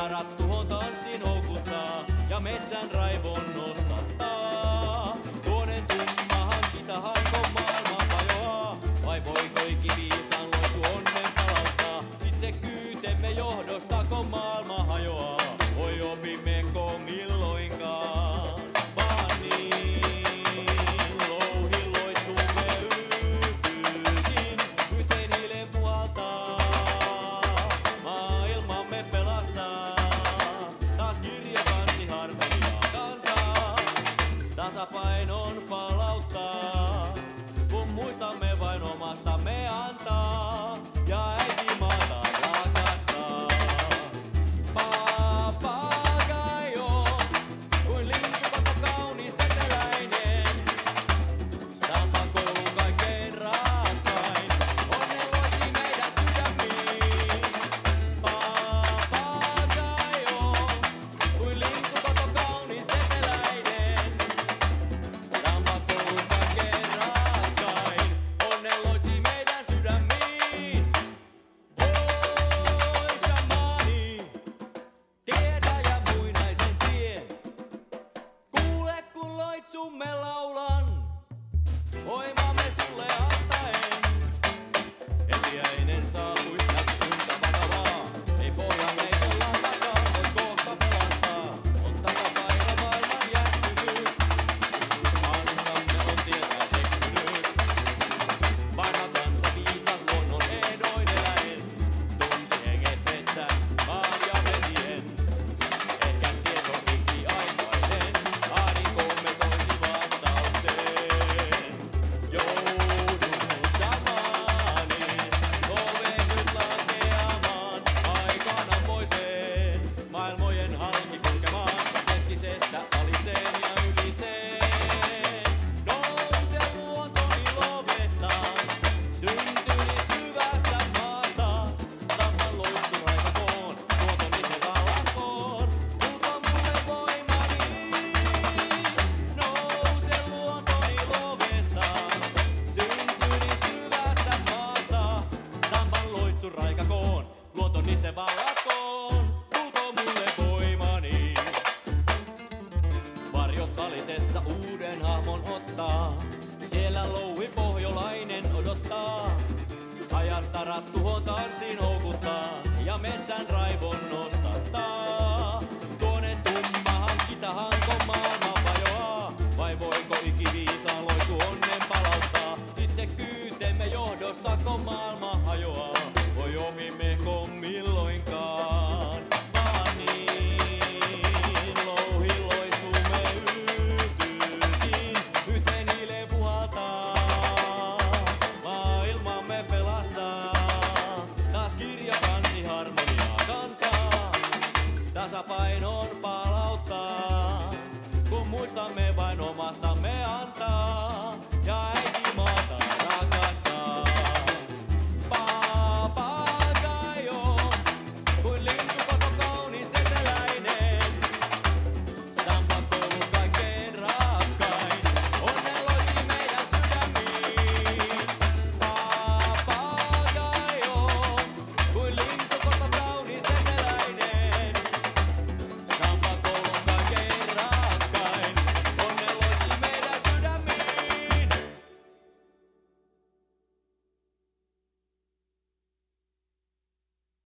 Ajatterat tuhon tanssin houkuttaa ja metsän raivon nostattaa. Tuonen tummahan kitahakko maailma vajoaa, vai voiko ikiviisan loitsu onnen palauttaa? Itse kyytemme johdosta kun maailma hajoaa, voi opimmeko milloinkaan? Vaan niin, louhi loitsumme yhtykin, yhteen hiilen puhaltaa. Maailmamme pelastaa, taas kirjakanssi harmoniaa kantaa. Tasapainon palauttaa, kun muistamme vain omastamme antaa. Ja äiti maata rakastaa. Papagaio, kuin lintukakko kaunis eteläinen. Samba koulu kaikkein rakkain, onnelloitti meidän sydämiin. Papagaio, kuin lintukakko kaunis eteläinen. Samba koulu kaikkein rakkain, onnelloitti meidän sydämiin. Voi shamani, tietäjä muinaisen tien. Kuule kun loitsumme laulan, voimamme sulle antaen. Etiäinen saapui näkyyntä vakavaa, ei pohjan ei olla takaa, voi kohta pelastaa. On tasapaino maailman jättynyt, kansamme on tietä eksynyt. Vanha kansa viisas luonnon ehdoin eläen, tunsi henget metsän, maan ja vesien. Ehkä tieto ikiaikainen, ahdinkomme toisi vastaukseen. Joudun shamanin, loven nyt lankeamaan, aikanammoiseen, maailmojen halki kulkemaan, keskisestä aliseen ja yliseen. Nouse luontoni lovestaan, syntyni syvästä maasta, samman loitsun raikakoon, luontoni se vallankoon, tulko mulle voimani. Nouse luontoni lovestaan, syntyni syvästä maasta, samman loitsun raikakoon, luontoni se vallankoon, tulko mulle voimani. Varjot kalisessa uuden hahmon ottaa, siellä louhi pohjolainen odottaa. Ajattarat tuhon tanssin houkuttaa.